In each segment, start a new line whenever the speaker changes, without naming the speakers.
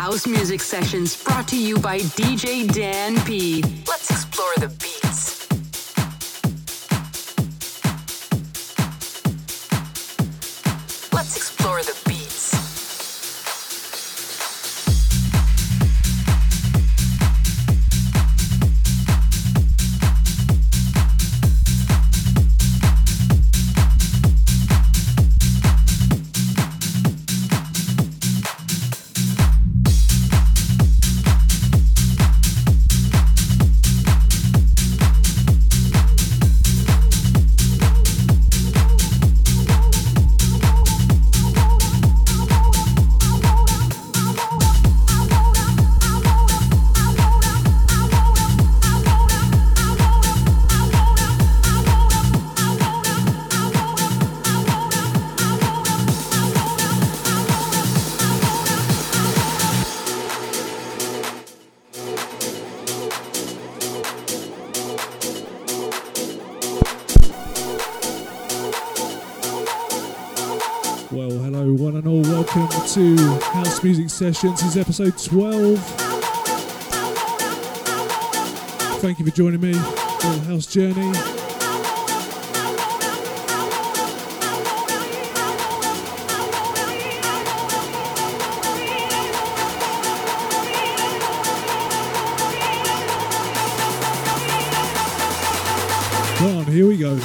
House Music Sessions brought to you by DJ Dan P. Let's explore the beats. Let's explore the beats.
To House Music Sessions. This is episode 12. Thank you for joining me on the house journey. Come on, here we go.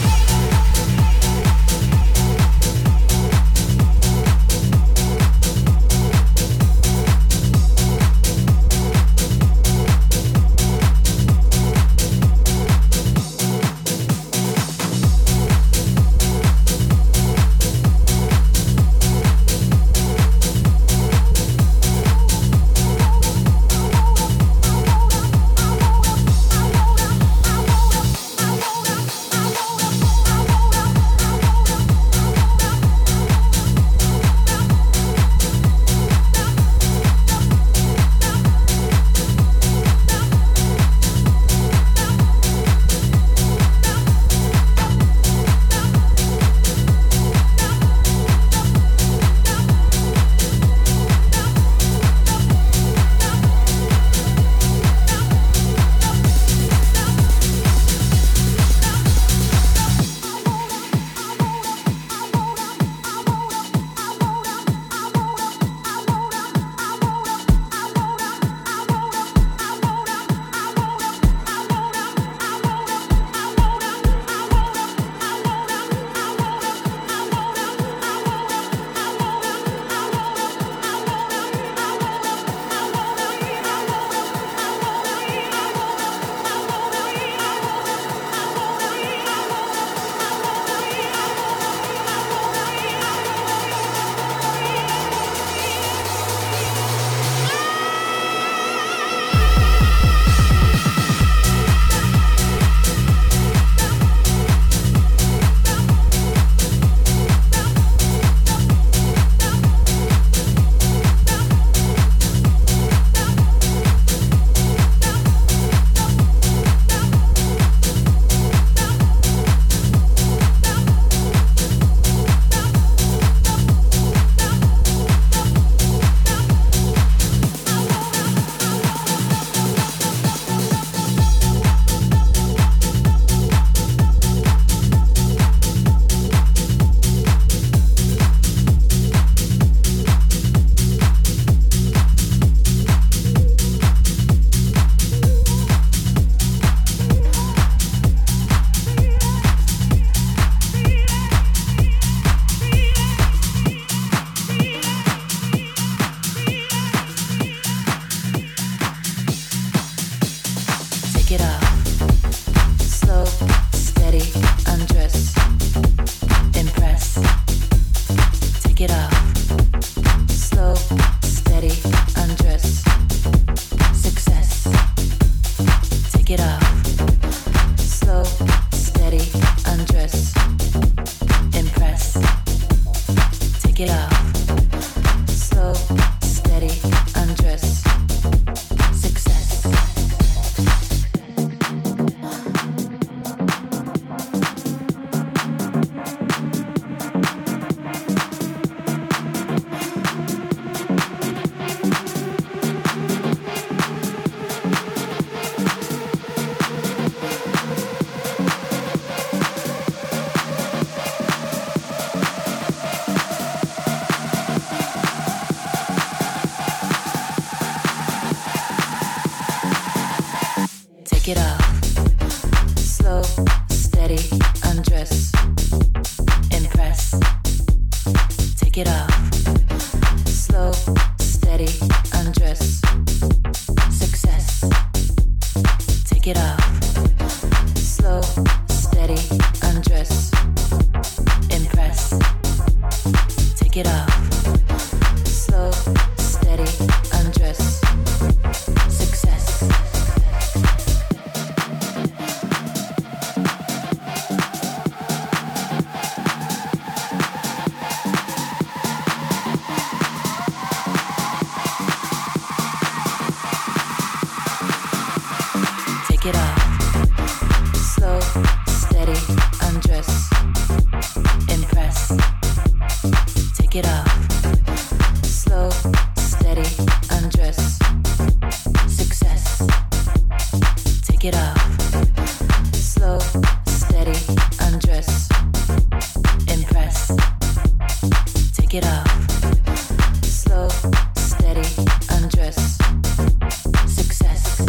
Take it off. Slow, steady, undress. Impress. Take it off. Slow, steady, undress. Success. Take it off. Slow, steady, undress. Impress. Take it off. Slow, steady, undress. Success. Take it off. Slow, steady, undress. Impress. Take it off. Slow, steady, undress. Success. Take it off. Slow, steady, undress. Impress. Take it off. Slow, steady, undress. Success.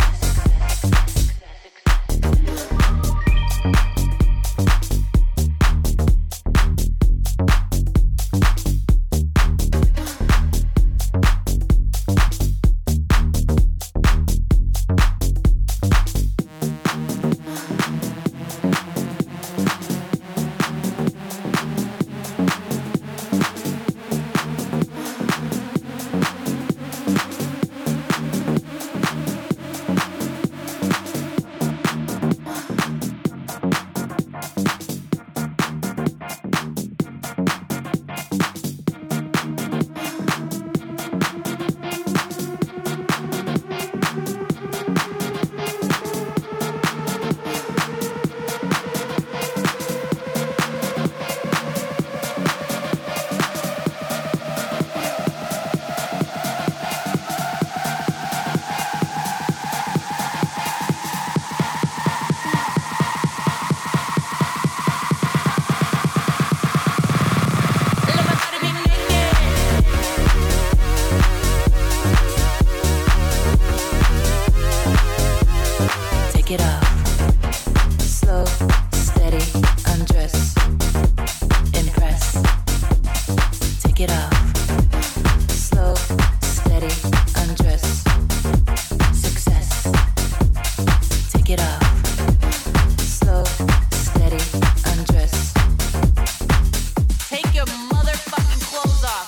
Take it off. Slow, steady, undress. Impress. Take it off. Slow, steady, undress. Success. Take it off. Slow, steady, undress. Take your motherfucking clothes off.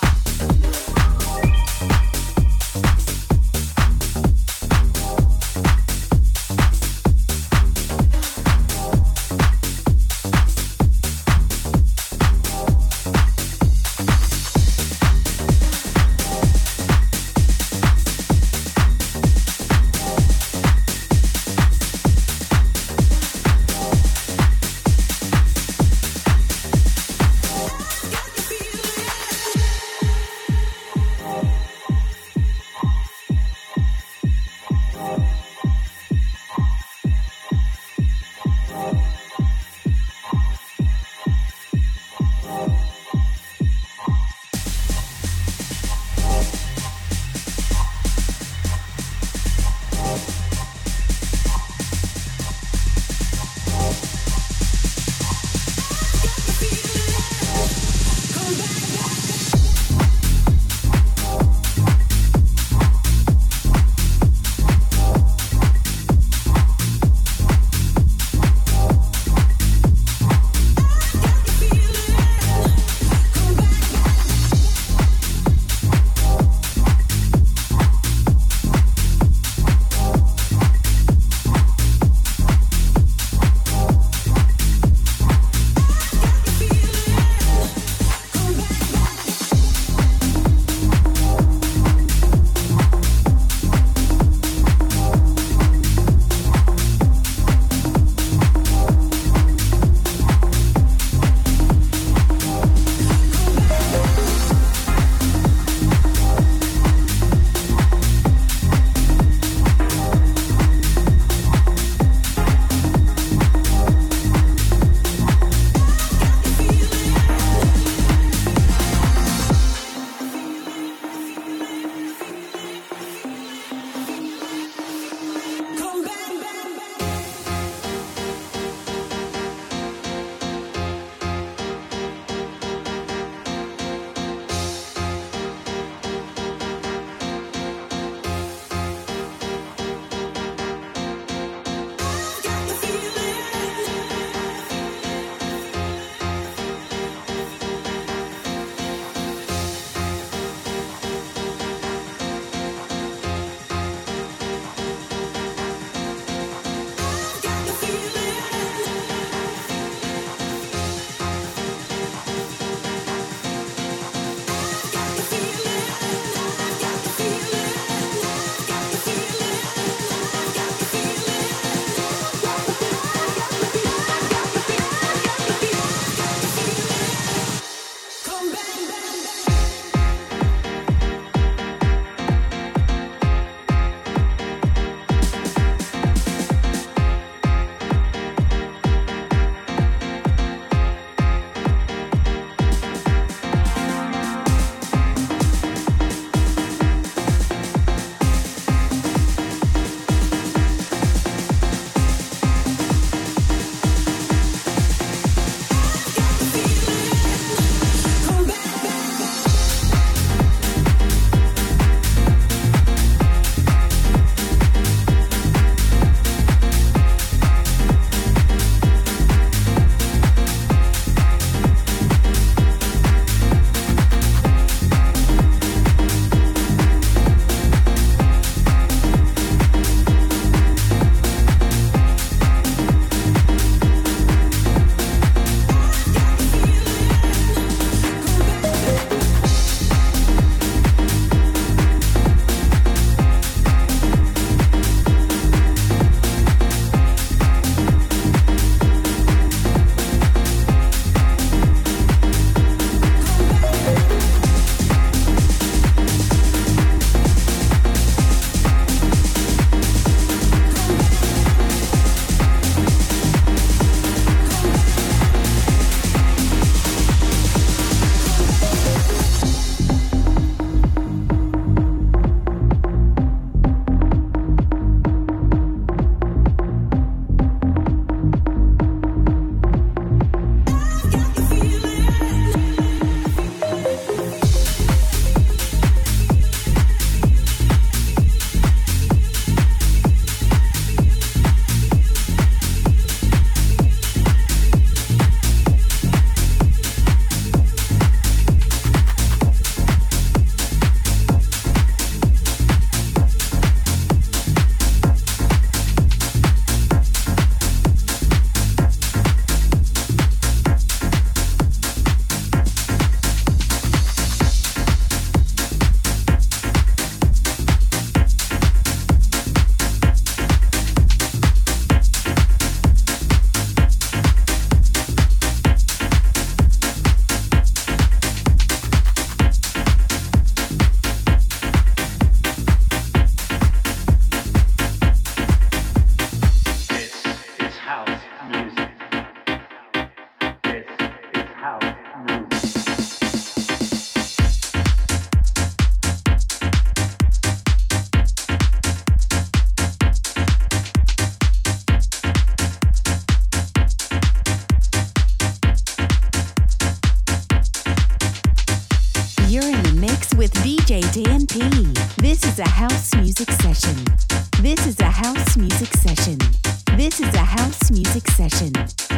This is a house music session. This is a house music session. This is a house music session.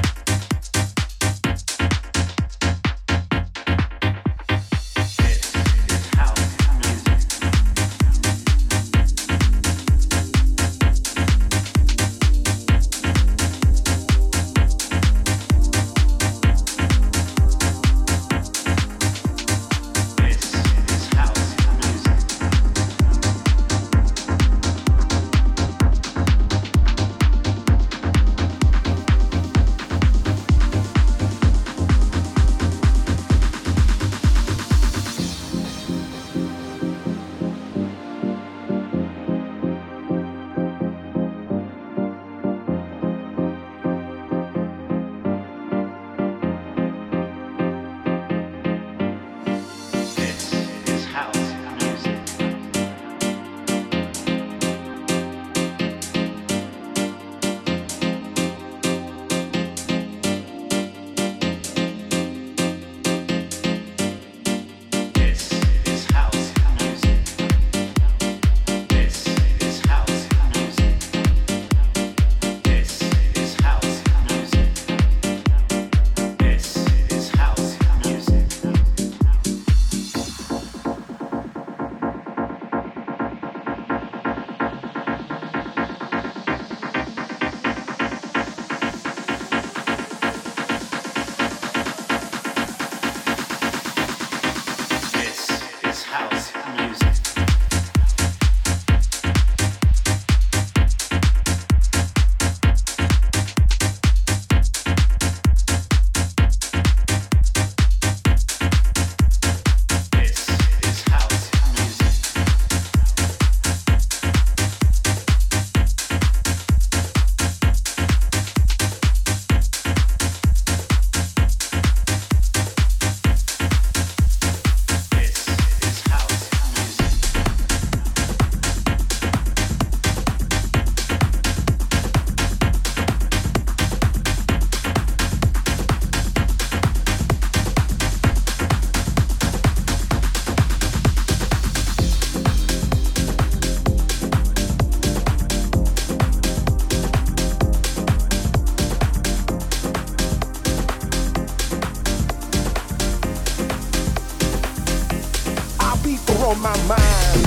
On my mind.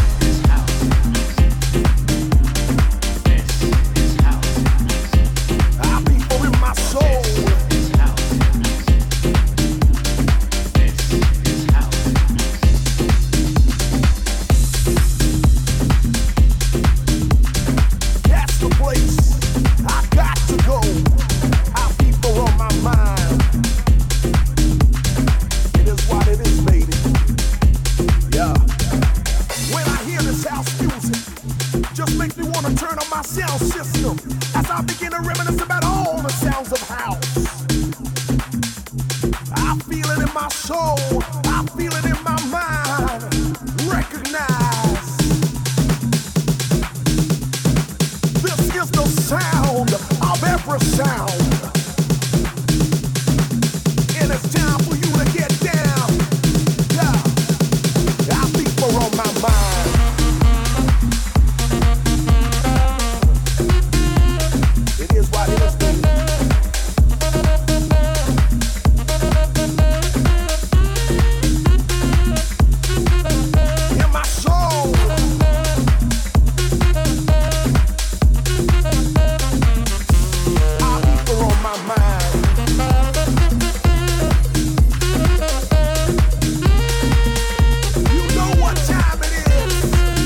I people in my soul. That's the place I got to go. I people on my mind. It is what it is, baby. Yeah. When I hear this house music, just makes me want to turn on my sound system as I begin to reminisce about all the sounds of house. I feel it in my soul, I feel it in my mind. Recognize this is the sound of every sound. And it's time for you to get down. Yeah. I people on my mind. It is what it is, baby. In my soul. I people on my mind. You know what time it is.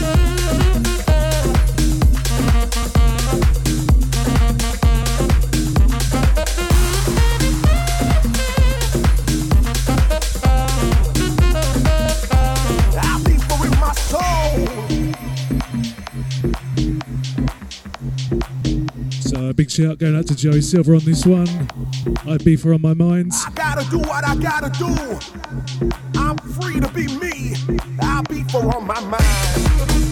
I people in my soul.
So a big shout going out to Joey Silver on this one. I beef her on my mind.
I gotta do what I gotta do. I'm free to be me. I be for on my mind.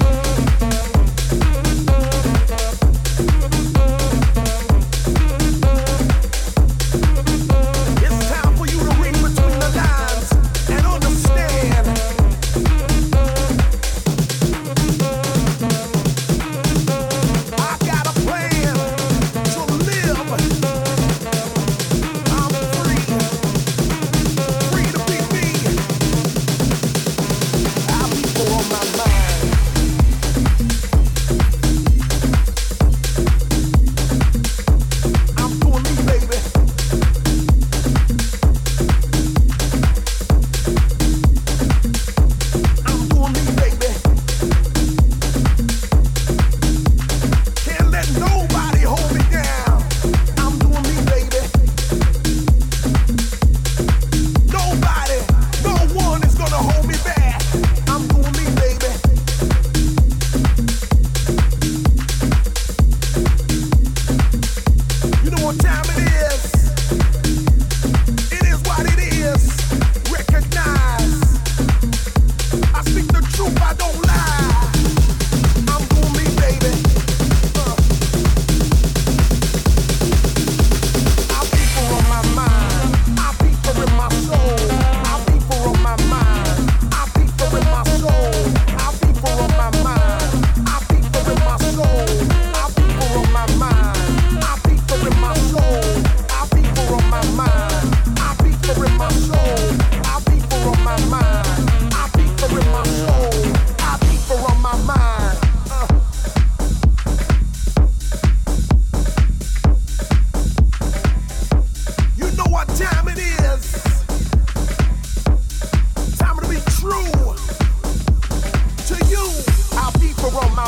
It's time for you to read between the lines and understand.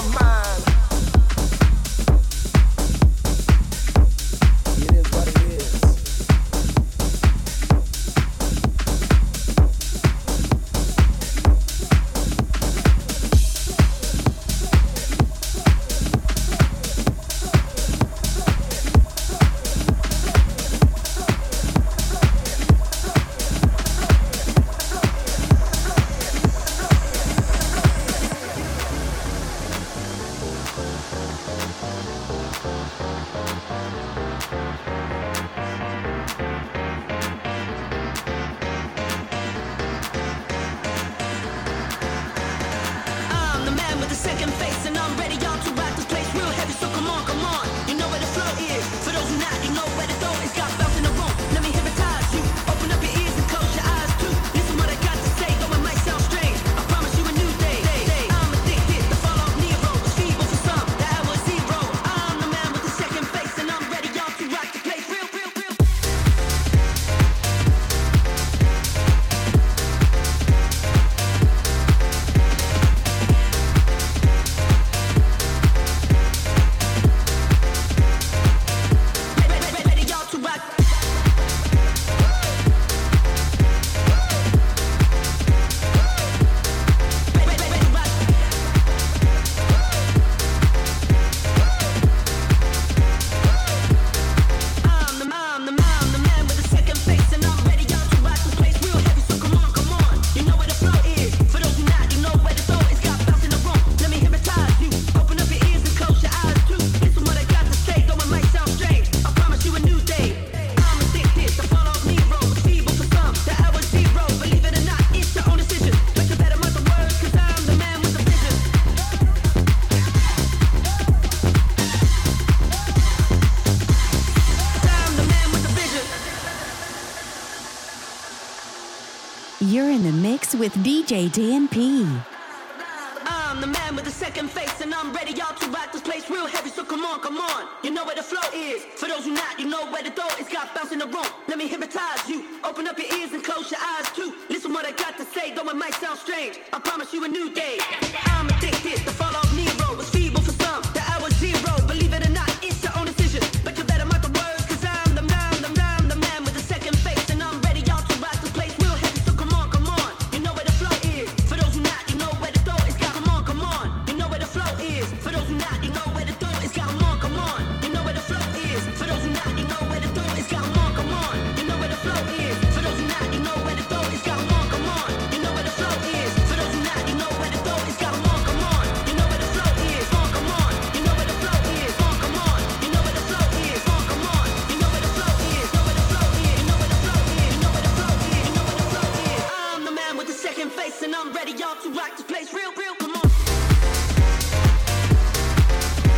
my mind. It is what it is.
You're in the mix with DJ Dan P.
I'm the man with the second face, and I'm ready, y'all, to rock this place real heavy. So come on, come on. You know where the flow is. For those who not, you know where the door is. Got bounce in the room. Let me hypnotize you. Open up your ears and close your eyes too. Listen what I got to say, though it might sound strange. I promise you a new day. I'm addicted. The fall of Nero was feeble for some. The hour zero. Believe it or not, it's your own decision. But you better mark the words, cause I'm the man with the second face, and I'm ready, y'all, to rock this place real heavy. So come on, come on. You know where the flow is. For those who not, you know where the door is. Got come on, come on. You know where the flow is. For those who not, you know where the door is. Got come on, come on. You know where the flow is. For those who not, you know where the door is. Got come on, come on. You know where the flow is. For those who not, you know where the door is. Got come on, come on. You know where the flow is. For those who not, you know where the door is. Got come on, come on. You know where the flow is. Come on. You know where the flow is. Come on. You know where the flow is. Come on. You know where the flow is. Know where the flow is. You know where the flow is. You know where the flow is. You know where the flow is. I'm the man with the second face, and I'm ready, y'all, to rock this place real, come on.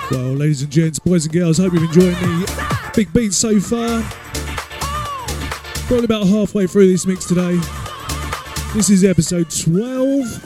Well, ladies and gents, boys and girls, hope you're enjoying the big beats so far. Probably about halfway through this mix today. This is episode 12.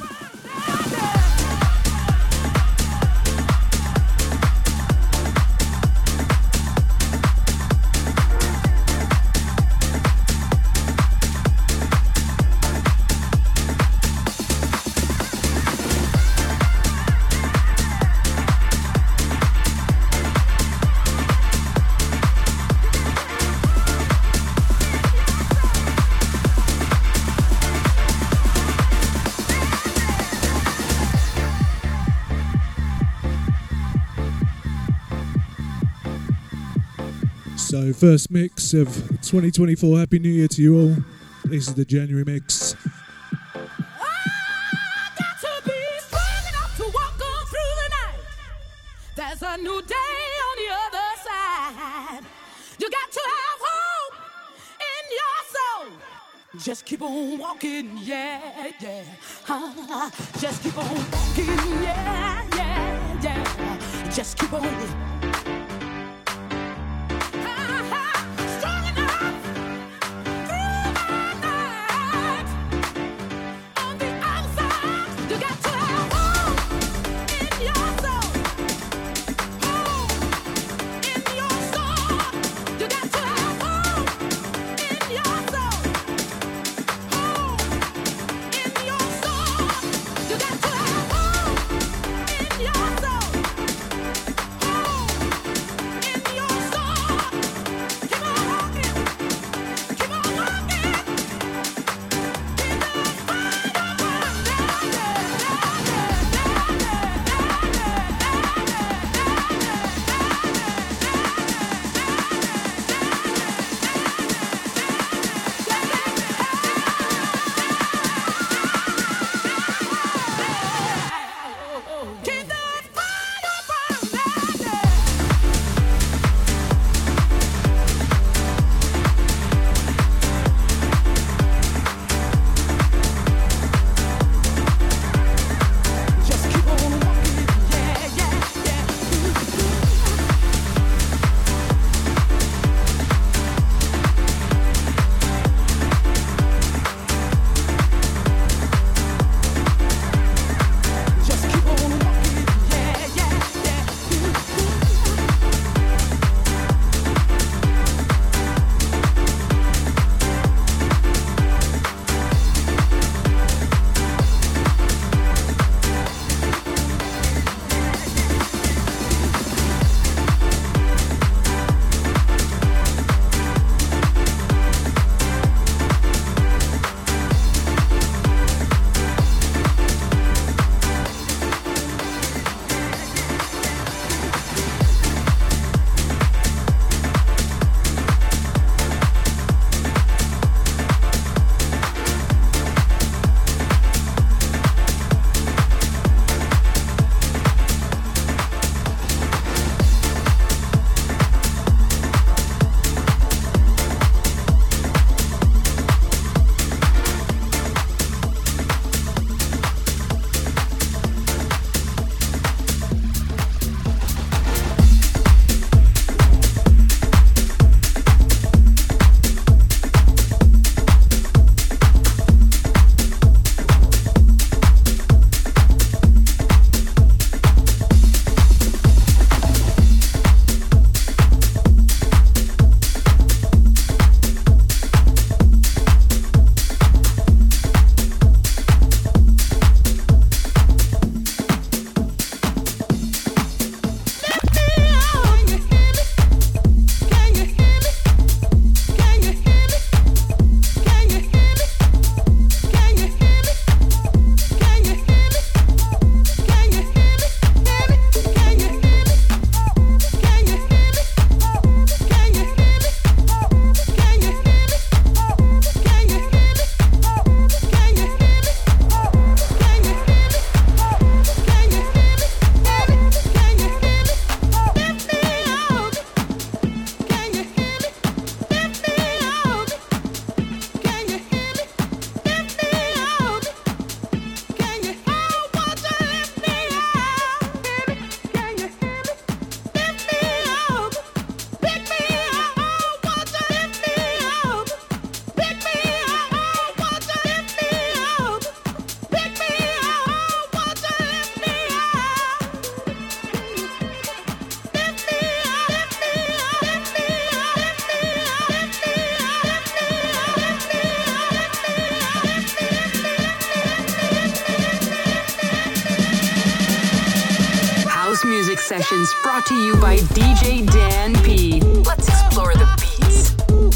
So first mix of 2024. Happy New Year to you all. This is the January mix.
There's a new day on the other side. You got to have hope in your soul. Just keep on walking, yeah, yeah. Just keep on walking, yeah, yeah, yeah. Just keep on.
House Music Sessions brought to you by DJ Dan P. Let's explore the beats.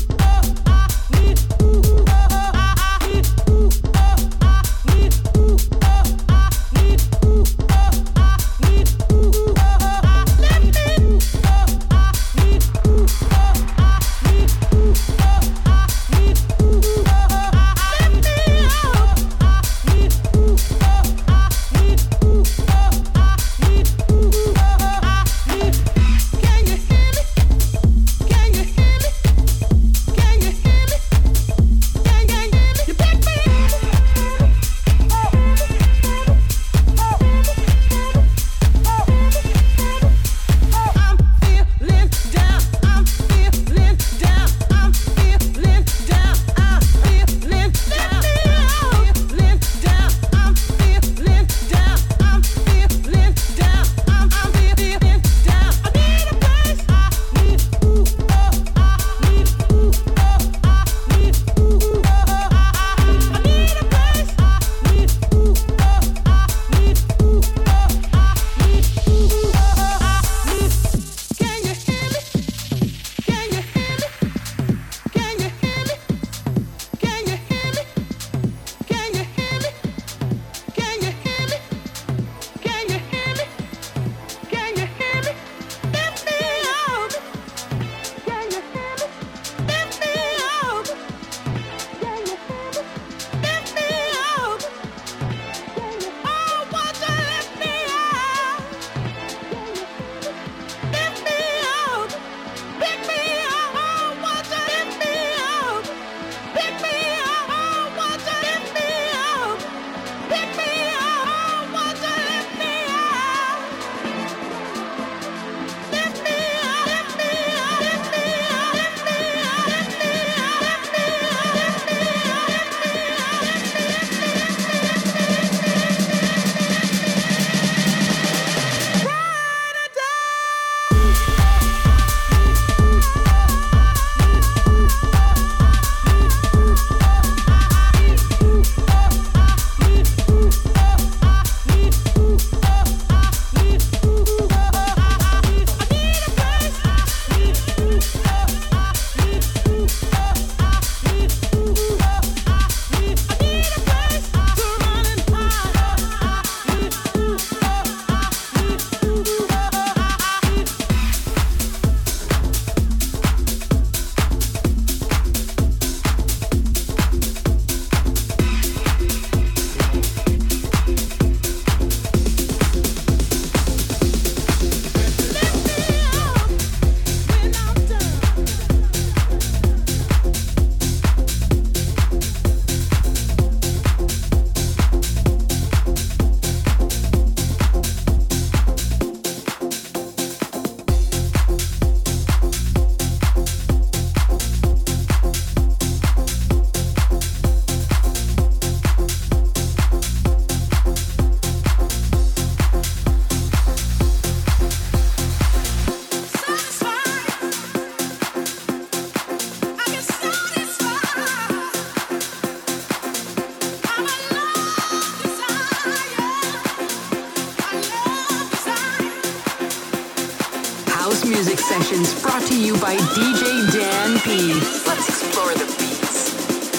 Music Sessions brought to you by DJ Dan P. Let's explore the beats.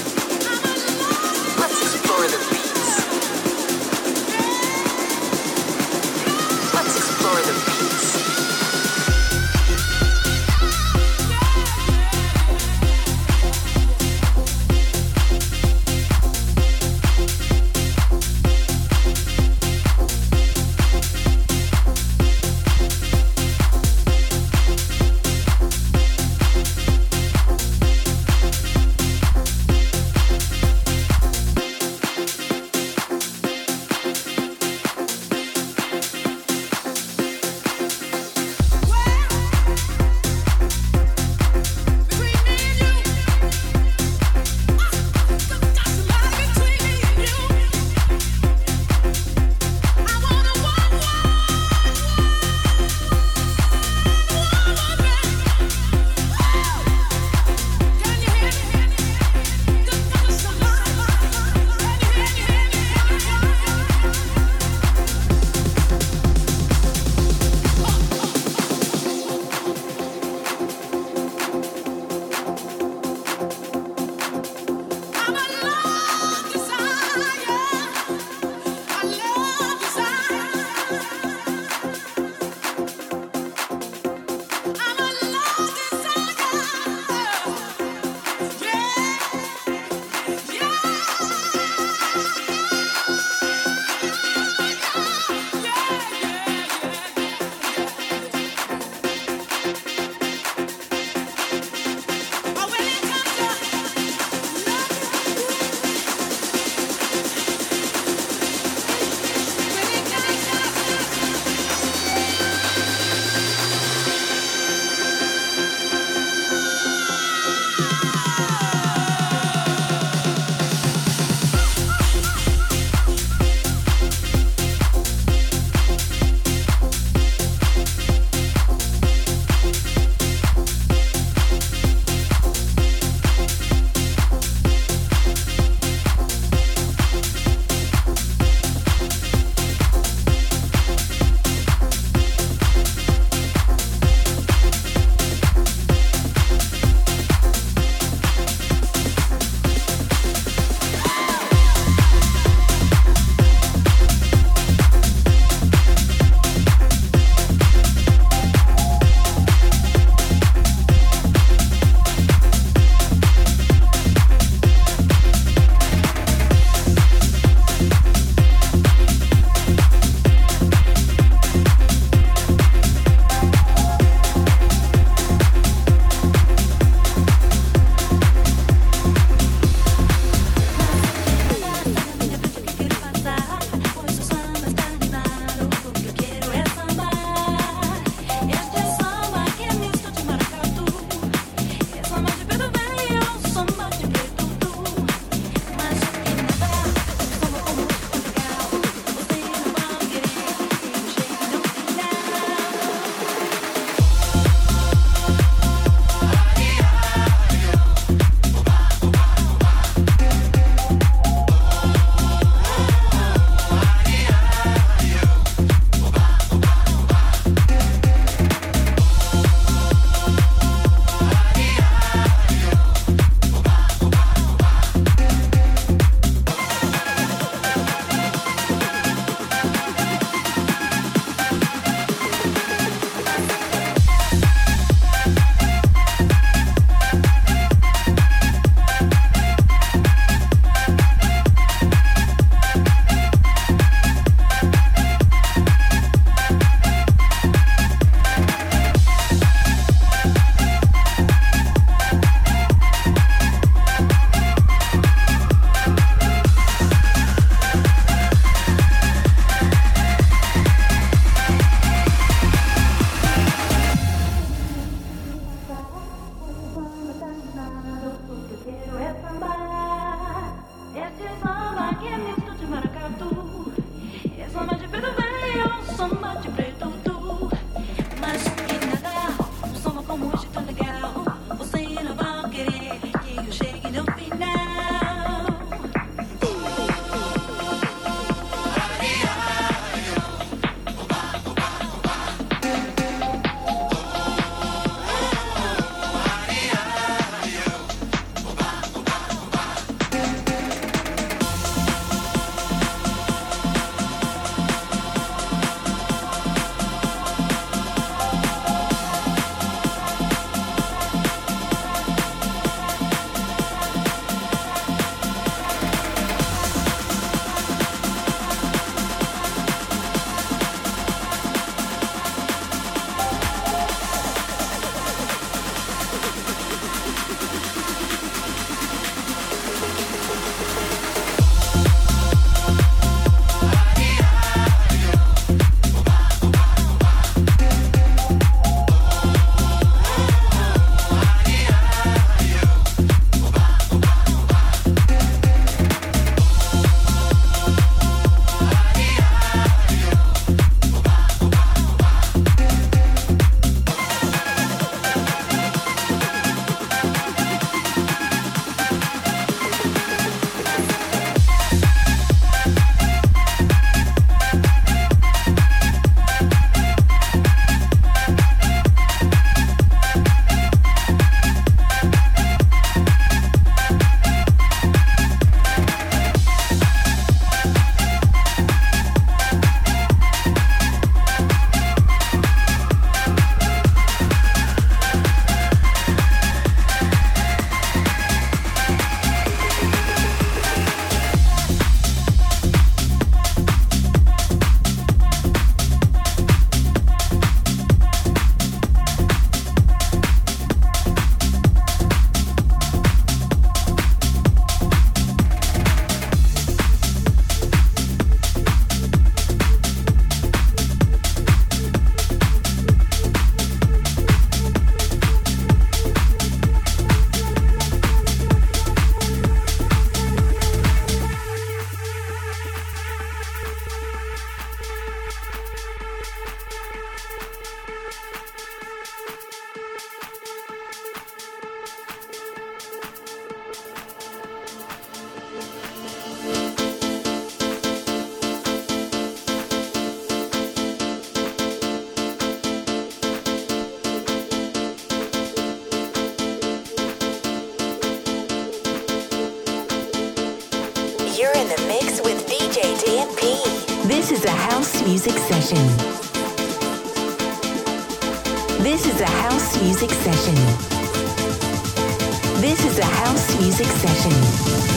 Let's explore the beats. Let's explore the beats.
This is a house music session. This is a house music session. This is a house music session.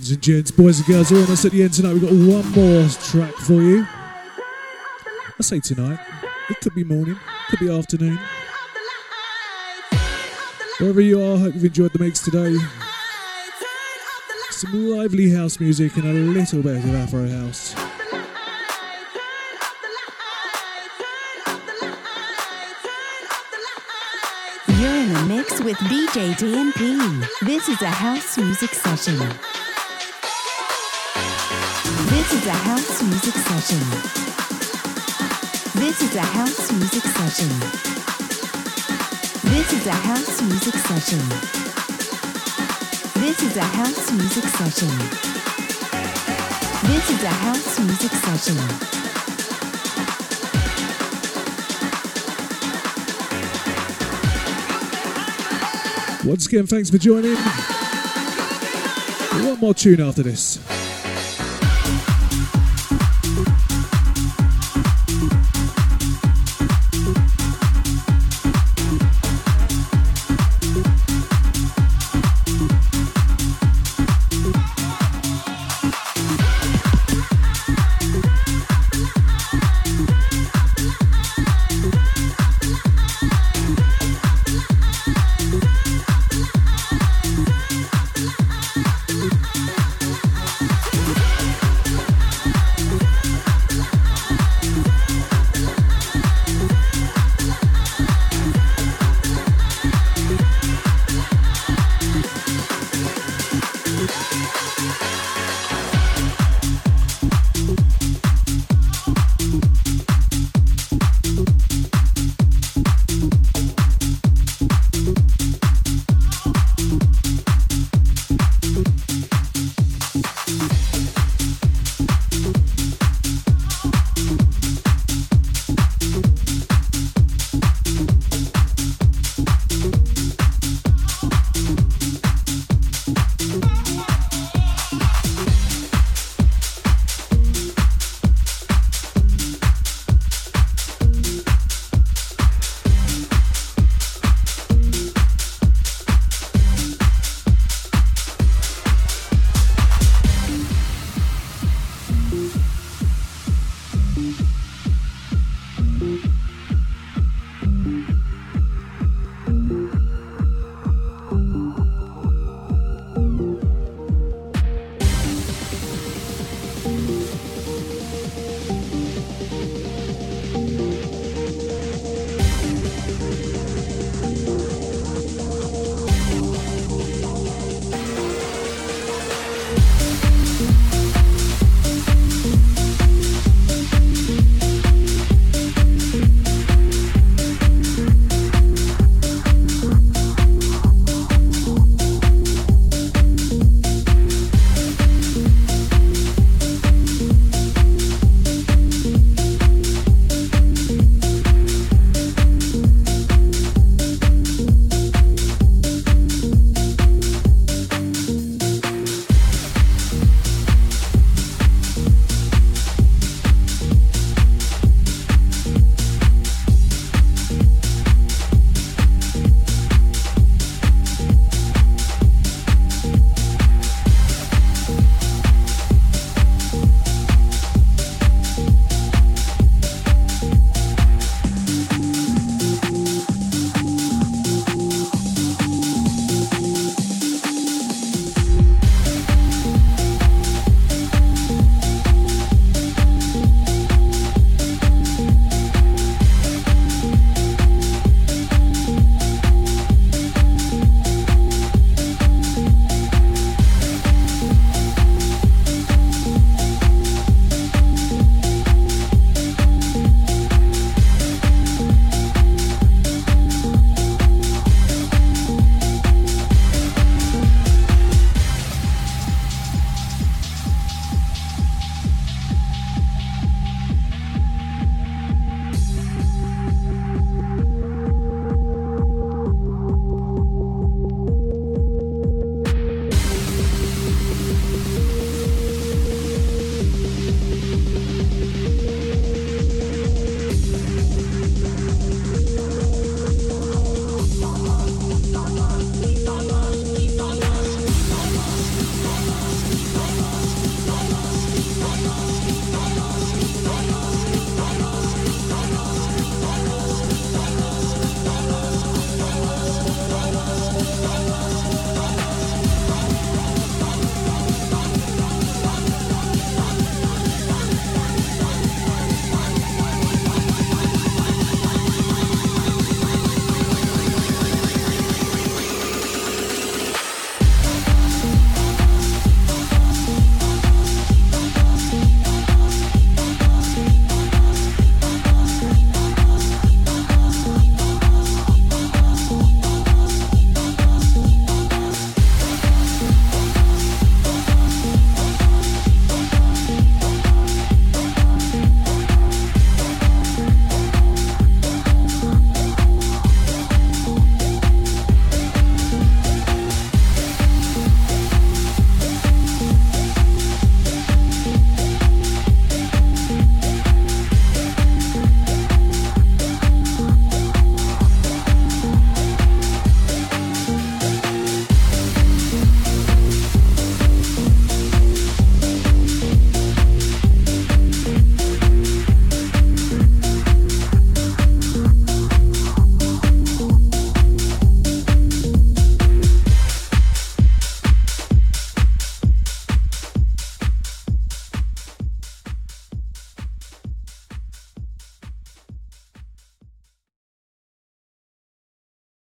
Ladies and gents, boys and girls, almost at the end tonight. We've got one more track for you. I say tonight. It could be morning, could be afternoon. Wherever you are, I hope you've enjoyed the mix today. Some lively house music and a little bit of Afro house.
You're in the mix with DJ DNP. This is a house music session. This is a house music session. This is a house music session. This is a house music session. This is a house music session. This is a house music session.
Once again, thanks for joining. One more tune after this.